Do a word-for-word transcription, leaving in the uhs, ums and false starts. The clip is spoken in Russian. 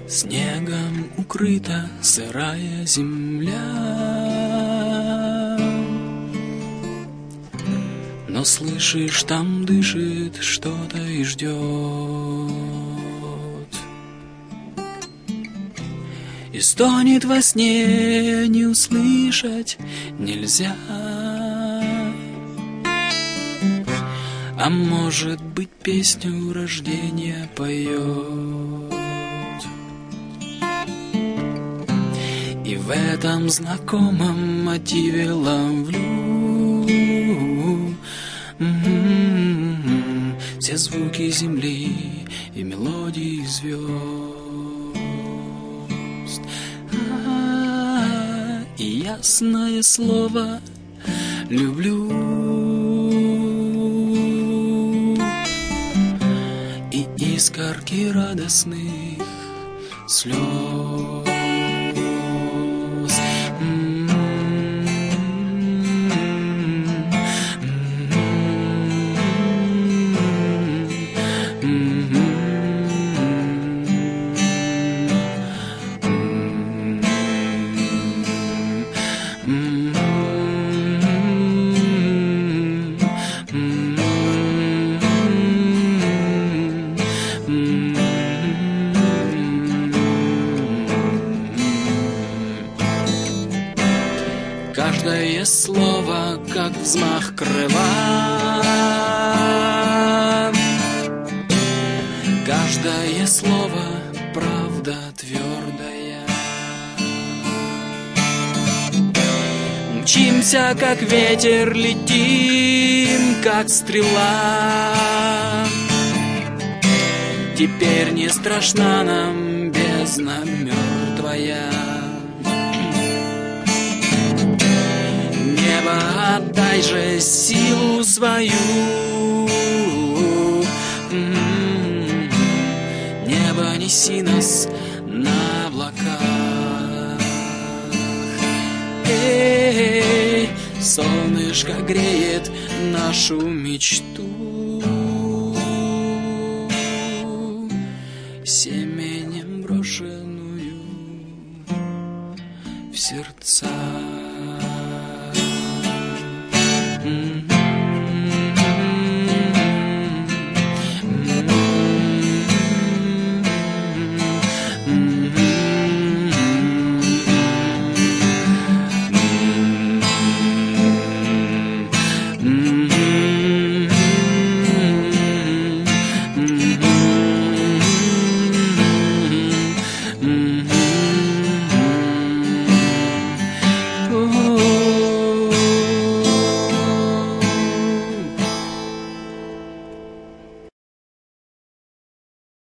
Снегом укрыта сырая земля, но слышишь, там дышит что-то и ждет. И стонет во сне, не услышать нельзя. А может быть, песню рождения поет. И в этом знакомом мотиве ловлю м-м-м, все звуки земли и мелодии звезд. А-а-а, и ясное слово люблю. И искорки радостных слез. Каждое слово, как взмах крыла, каждое слово правда твердая. Мчимся, как ветер, летим, как стрела. Теперь не страшна нам бездна мертвая. Небо, отдай же силу свою. М-м-м. Небо, неси нас на облаках. Эй, солнышко греет нашу мечту семенем брошенную в сердца. Mm-hmm.